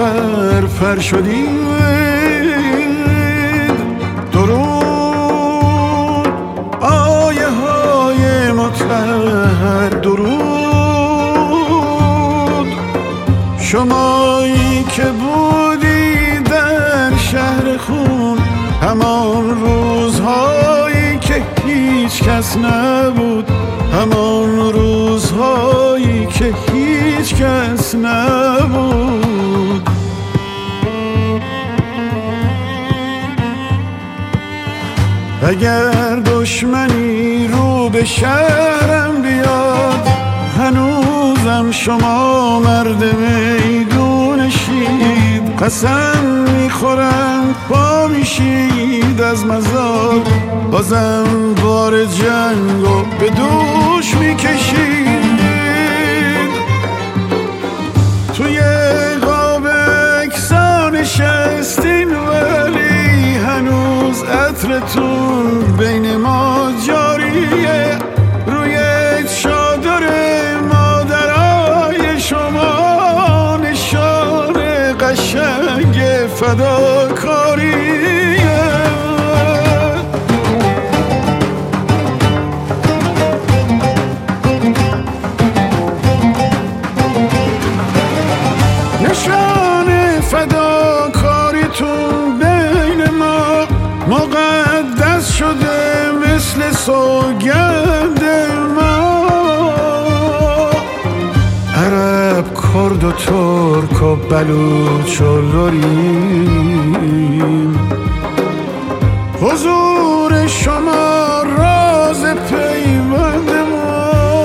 پر شدید. درود آیه های مطهر، درود شمایی که بودی در شهر خون، همان روزهایی که هیچ کس نبود، همان روزهایی که هیچ کس نبود. اگر دشمنی رو به شهرم بیاد، هنوزم شما مرد میدونشید. قسم میخورم پا میشید از مزار، بازم بار جنگو به دوش میکشید. توی قاب اکسا نشستین ولی هنوز عطرتون بین ما جاریه. روی چادر مادرای شما نشان قشنگ فداکاریه. نشان فداکاریتون بین ما مقدس شده مثل سوگند ما. عرب، کرد و ترک و بلوچ و لوریم، حضور شما راز پیوند ما.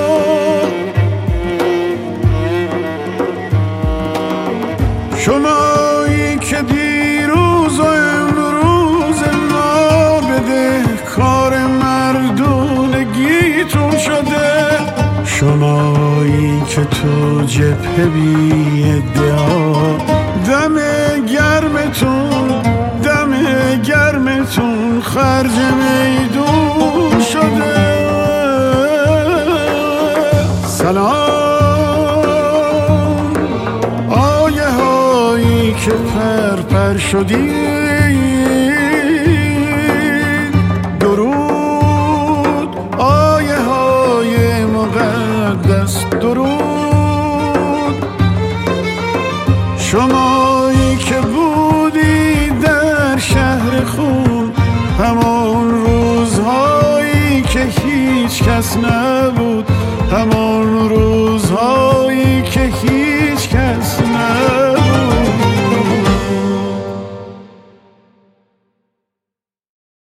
شمایی که دیروز و امروز ما بدهکار مردونگیتون شده. شمایی که تو جبهه بی ادعا دم گرمتون خرج میدون شده. سلام آیه هایی که پر شدید. درود آیه های مقدس، درود شمایی که بودی در شهر خون، همان روزهایی که هیچ کس نبود، همان روزهایی که هیچ